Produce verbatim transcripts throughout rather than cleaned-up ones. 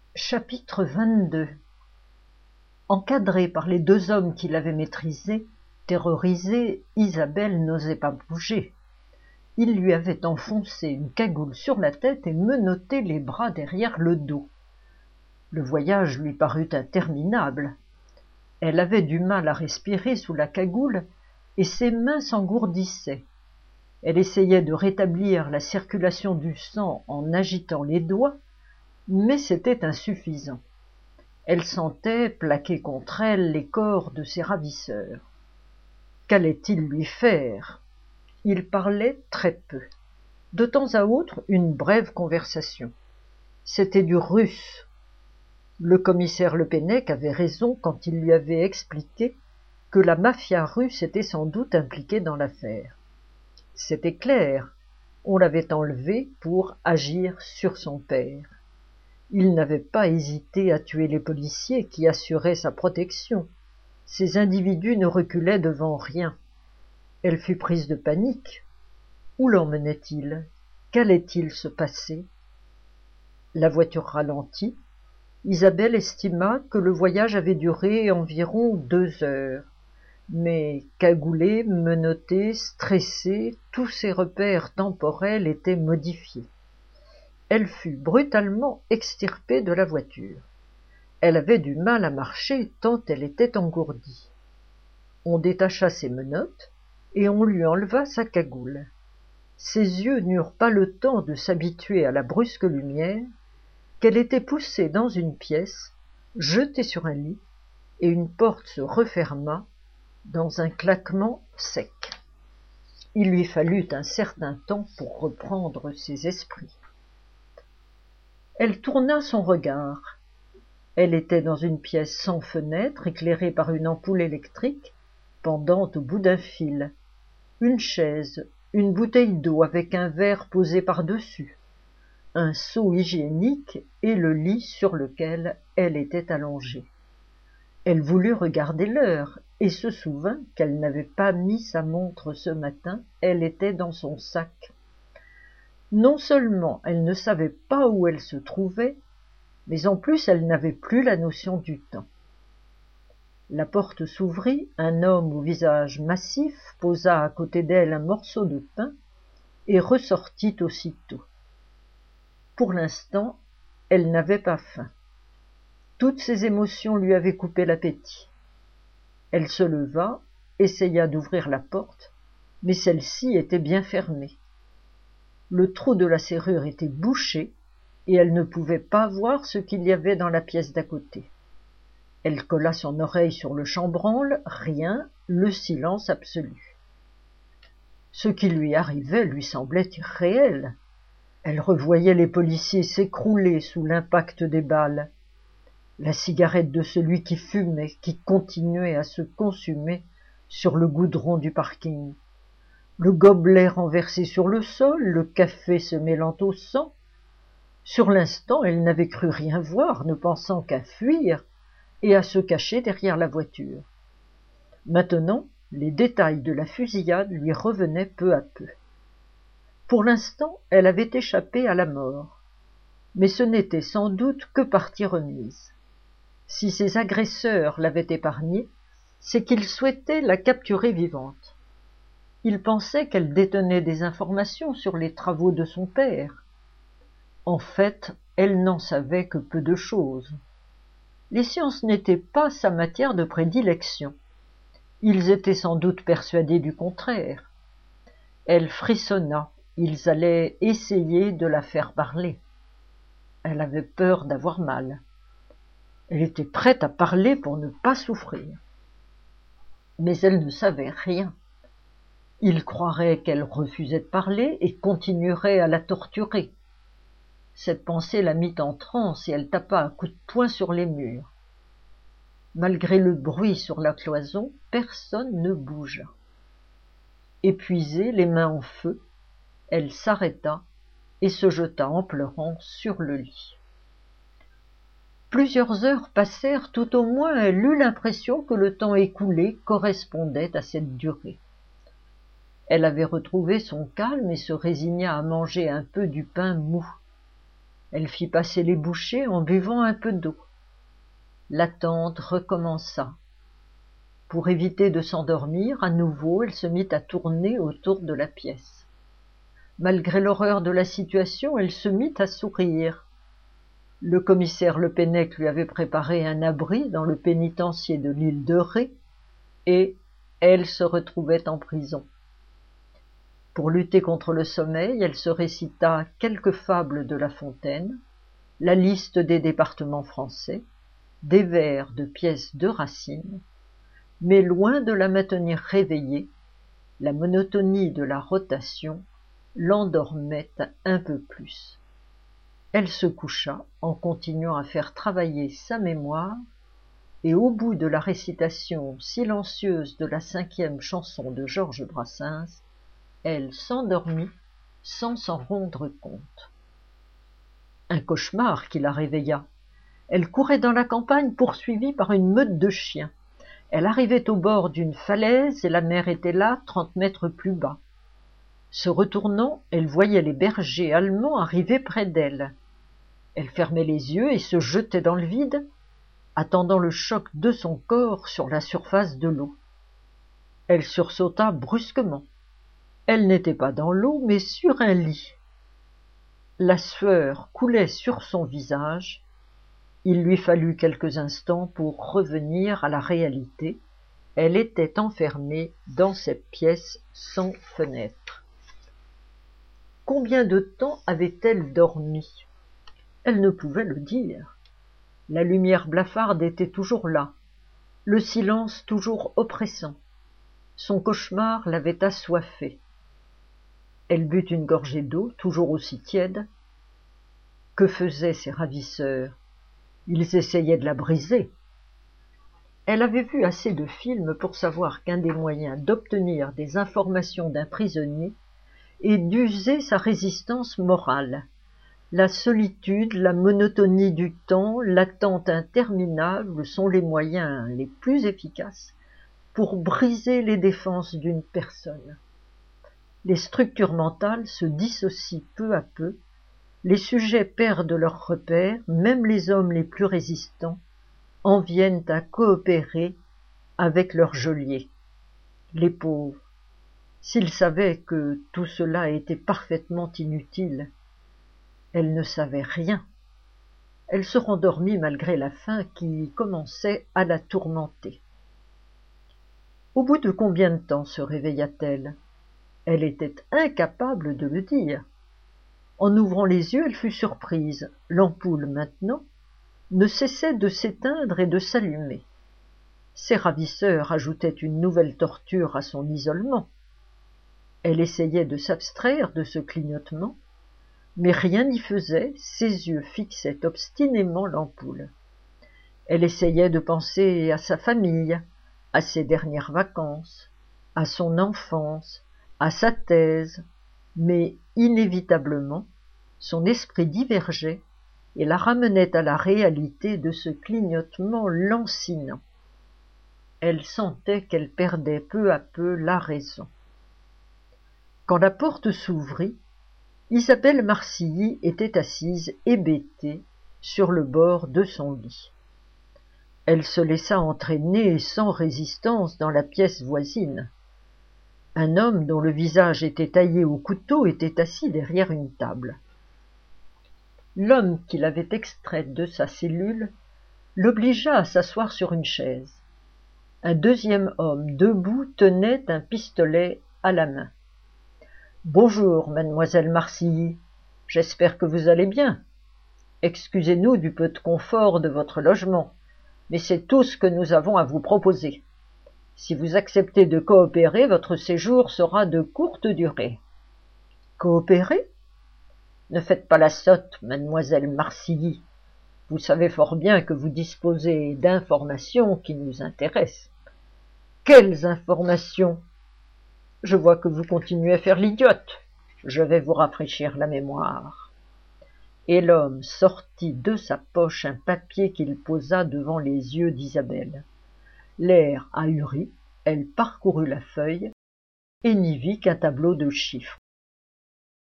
Chapitre vingt-deux. Encadrée par les deux hommes qui l'avaient maîtrisée, terrorisée, Isabelle n'osait pas bouger. Ils lui avaient enfoncé une cagoule sur la tête et menotté les bras derrière le dos. Le voyage lui parut interminable. Elle avait du mal à respirer sous la cagoule et ses mains s'engourdissaient. Elle essayait de rétablir la circulation du sang en agitant les doigts, mais c'était insuffisant. Elle sentait plaquer contre elle les corps de ses ravisseurs. Qu'allait-il lui faire? Il parlait très peu. De temps à autre, une brève conversation. C'était du russe. Le commissaire Le Pennec avait raison quand il lui avait expliqué que la mafia russe était sans doute impliquée dans l'affaire. C'était clair, on l'avait enlevé pour agir sur son père. Il n'avait pas hésité à tuer les policiers qui assuraient sa protection. Ces individus ne reculaient devant rien. Elle fut prise de panique. Où l'emmenait-il? Qu'allait-il se passer? La voiture ralentit. Isabelle estima que le voyage avait duré environ deux heures. Mais cagoulée, menottée, stressée, tous ses repères temporels étaient modifiés. Elle fut brutalement extirpée de la voiture. Elle avait du mal à marcher tant elle était engourdie. On détacha ses menottes et on lui enleva sa cagoule. Ses yeux n'eurent pas le temps de s'habituer à la brusque lumière qu'elle était poussée dans une pièce, jetée sur un lit, et une porte se referma dans un claquement sec. Il lui fallut un certain temps pour reprendre ses esprits. Elle tourna son regard. Elle était dans une pièce sans fenêtre, éclairée par une ampoule électrique pendant au bout d'un fil. Une chaise, une bouteille d'eau avec un verre posé par-dessus, un seau hygiénique et le lit sur lequel elle était allongée. Elle voulut regarder l'heure et se souvint qu'elle n'avait pas mis sa montre ce matin, elle était dans son sac. Non seulement elle ne savait pas où elle se trouvait, mais en plus elle n'avait plus la notion du temps. La porte s'ouvrit, un homme au visage massif posa à côté d'elle un morceau de pain et ressortit aussitôt. Pour l'instant, elle n'avait pas faim. Toutes ses émotions lui avaient coupé l'appétit. Elle se leva, essaya d'ouvrir la porte, mais celle-ci était bien fermée. Le trou de la serrure était bouché et elle ne pouvait pas voir ce qu'il y avait dans la pièce d'à côté. Elle colla son oreille sur le chambranle, rien, le silence absolu. Ce qui lui arrivait lui semblait irréel. Elle revoyait les policiers s'écrouler sous l'impact des balles, la cigarette de celui qui fumait, qui continuait à se consumer sur le goudron du parking, le gobelet renversé sur le sol, le café se mêlant au sang. Sur l'instant, elle n'avait cru rien voir, ne pensant qu'à fuir et à se cacher derrière la voiture. Maintenant, les détails de la fusillade lui revenaient peu à peu. Pour l'instant, elle avait échappé à la mort, mais ce n'était sans doute que partie remise. Si ses agresseurs l'avaient épargnée, c'est qu'ils souhaitaient la capturer vivante. Ils pensaient qu'elle détenait des informations sur les travaux de son père. En fait, elle n'en savait que peu de choses. Les sciences n'étaient pas sa matière de prédilection. Ils étaient sans doute persuadés du contraire. Elle frissonna. Ils allaient essayer de la faire parler. Elle avait peur d'avoir mal. Elle était prête à parler pour ne pas souffrir. Mais elle ne savait rien. Ils croiraient qu'elle refusait de parler et continuerait à la torturer. Cette pensée la mit en transe et elle tapa un coup de poing sur les murs. Malgré le bruit sur la cloison, personne ne bougea. Épuisée, les mains en feu, elle s'arrêta et se jeta en pleurant sur le lit. Plusieurs heures passèrent, tout au moins elle eut l'impression que le temps écoulé correspondait à cette durée. Elle avait retrouvé son calme et se résigna à manger un peu du pain mou. Elle fit passer les bouchées en buvant un peu d'eau. L'attente recommença. Pour éviter de s'endormir, à nouveau, elle se mit à tourner autour de la pièce. Malgré l'horreur de la situation, elle se mit à sourire. Le commissaire Le Pennec lui avait préparé un abri dans le pénitencier de l'île de Ré, et elle se retrouvait en prison. Pour lutter contre le sommeil, elle se récita quelques fables de La Fontaine, la liste des départements français, des vers de pièces de Racine, mais loin de la maintenir réveillée, la monotonie de la rotation l'endormait un peu plus. Elle se coucha en continuant à faire travailler sa mémoire, et au bout de la récitation silencieuse de la cinquième chanson de Georges Brassens, elle s'endormit sans s'en rendre compte. Un cauchemar qui la réveilla. Elle courait dans la campagne poursuivie par une meute de chiens. Elle arrivait au bord d'une falaise et la mer était là, trente mètres plus bas. Se retournant, elle voyait les bergers allemands arriver près d'elle. Elle fermait les yeux et se jetait dans le vide, attendant le choc de son corps sur la surface de l'eau. Elle sursauta brusquement. Elle n'était pas dans l'eau, mais sur un lit. La sueur coulait sur son visage. Il lui fallut quelques instants pour revenir à la réalité. Elle était enfermée dans cette pièce sans fenêtre. Combien de temps avait-elle dormi? Elle ne pouvait le dire. La lumière blafarde était toujours là, le silence toujours oppressant. Son cauchemar l'avait assoiffée. Elle but une gorgée d'eau, toujours aussi tiède. Que faisaient ses ravisseurs? Ils essayaient de la briser. Elle avait vu assez de films pour savoir qu'un des moyens d'obtenir des informations d'un prisonnier est d'user sa résistance morale. La solitude, la monotonie du temps, l'attente interminable sont les moyens les plus efficaces pour briser les défenses d'une personne. Les structures mentales se dissocient peu à peu, les sujets perdent leurs repères, même les hommes les plus résistants en viennent à coopérer avec leurs geôliers. Les pauvres, s'ils savaient que tout cela était parfaitement inutile, elle ne savait rien. Elle se rendormit malgré la faim qui commençait à la tourmenter. Au bout de combien de temps se réveilla-t-elle? Elle était incapable de le dire. En ouvrant les yeux, elle fut surprise. L'ampoule, maintenant, ne cessait de s'éteindre et de s'allumer. Ses ravisseurs ajoutaient une nouvelle torture à son isolement. Elle essayait de s'abstraire de ce clignotement, mais rien n'y faisait, ses yeux fixaient obstinément l'ampoule. Elle essayait de penser à sa famille, à ses dernières vacances, à son enfance, à sa thèse, mais inévitablement, son esprit divergeait et la ramenait à la réalité de ce clignotement lancinant. Elle sentait qu'elle perdait peu à peu la raison. Quand la porte s'ouvrit, Isabelle Marcilly était assise, hébétée, sur le bord de son lit. Elle se laissa entraîner sans résistance dans la pièce voisine. Un homme dont le visage était taillé au couteau était assis derrière une table. L'homme qui l'avait extraite de sa cellule l'obligea à s'asseoir sur une chaise. Un deuxième homme, debout, tenait un pistolet à la main. « Bonjour, mademoiselle Marcilly, j'espère que vous allez bien. Excusez-nous du peu de confort de votre logement, mais c'est tout ce que nous avons à vous proposer. Si vous acceptez de coopérer, votre séjour sera de courte durée. »« Coopérer ? Ne faites pas la sotte, mademoiselle Marcilly. Vous savez fort bien que vous disposez d'informations qui nous intéressent. »« Quelles informations ? Je vois que vous continuez à faire l'idiote. Je vais vous rafraîchir la mémoire. » Et l'homme sortit de sa poche un papier qu'il posa devant les yeux d'Isabelle. L'air ahuri, elle parcourut la feuille et n'y vit qu'un tableau de chiffres.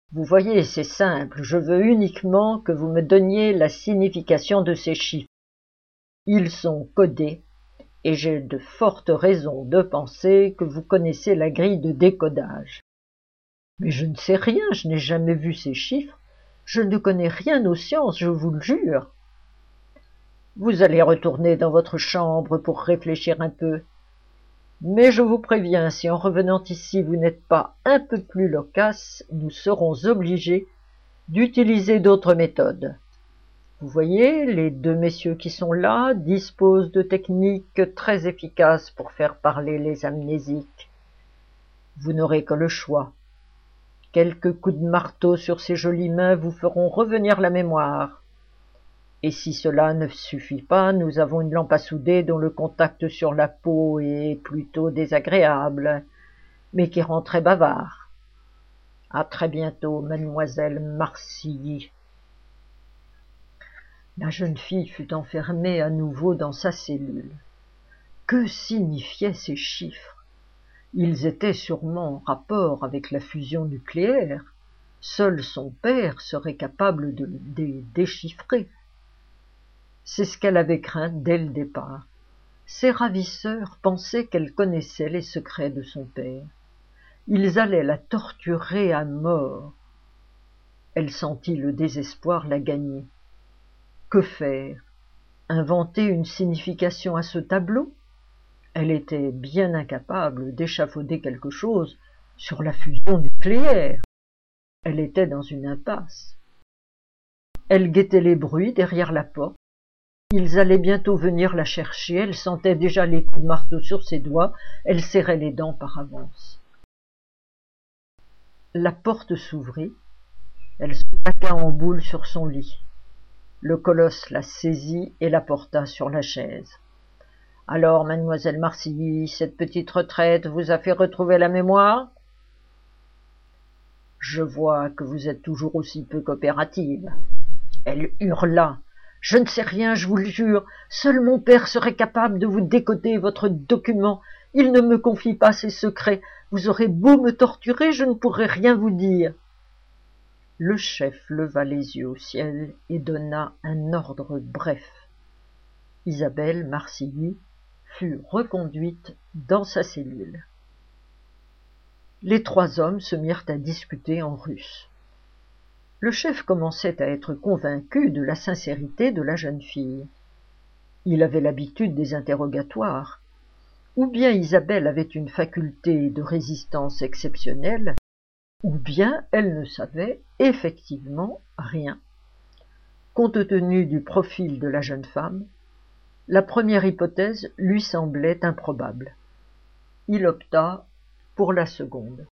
Vous voyez, c'est simple, je veux uniquement que vous me donniez la signification de ces chiffres. Ils sont codés, et j'ai de fortes raisons de penser que vous connaissez la grille de décodage. Mais je ne sais rien, je n'ai jamais vu ces chiffres, je ne connais rien aux sciences, je vous le jure. Vous allez retourner dans votre chambre pour réfléchir un peu. Mais je vous préviens, si en revenant ici vous n'êtes pas un peu plus loquace, nous serons obligés d'utiliser d'autres méthodes. Vous voyez, les deux messieurs qui sont là disposent de techniques très efficaces pour faire parler les amnésiques. Vous n'aurez que le choix. Quelques coups de marteau sur ces jolies mains vous feront revenir la mémoire. Et si cela ne suffit pas, nous avons une lampe à souder dont le contact sur la peau est plutôt désagréable, mais qui rend très bavard. À très bientôt, mademoiselle Marcilly. La jeune fille fut enfermée à nouveau dans sa cellule. Que signifiaient ces chiffres? Ils étaient sûrement en rapport avec la fusion nucléaire. Seul son père serait capable de les déchiffrer. C'est ce qu'elle avait craint dès le départ. Ses ravisseurs pensaient qu'elle connaissait les secrets de son père. Ils allaient la torturer à mort. Elle sentit le désespoir la gagner. Que faire? Inventer une signification à ce tableau? Elle était bien incapable d'échafauder quelque chose sur la fusion nucléaire. Elle était dans une impasse. Elle guettait les bruits derrière la porte. Ils allaient bientôt venir la chercher, elle sentait déjà les coups de marteau sur ses doigts, elle serrait les dents par avance. La porte s'ouvrit, elle se taqua en boule sur son lit. Le colosse la saisit et la porta sur la chaise. « Alors, mademoiselle Marcilly, cette petite retraite vous a fait retrouver la mémoire ? Je vois que vous êtes toujours aussi peu coopérative. » Elle hurla. « Je ne sais rien, je vous le jure. Seul mon père serait capable de vous décoder votre document. Il ne me confie pas ses secrets. Vous aurez beau me torturer, je ne pourrai rien vous dire. » Le chef leva les yeux au ciel et donna un ordre bref. Isabelle Marcilly fut reconduite dans sa cellule. Les trois hommes se mirent à discuter en russe. Le chef commençait à être convaincu de la sincérité de la jeune fille. Il avait l'habitude des interrogatoires. Ou bien Isabelle avait une faculté de résistance exceptionnelle, ou bien elle ne savait effectivement rien. Compte tenu du profil de la jeune femme, la première hypothèse lui semblait improbable. Il opta pour la seconde.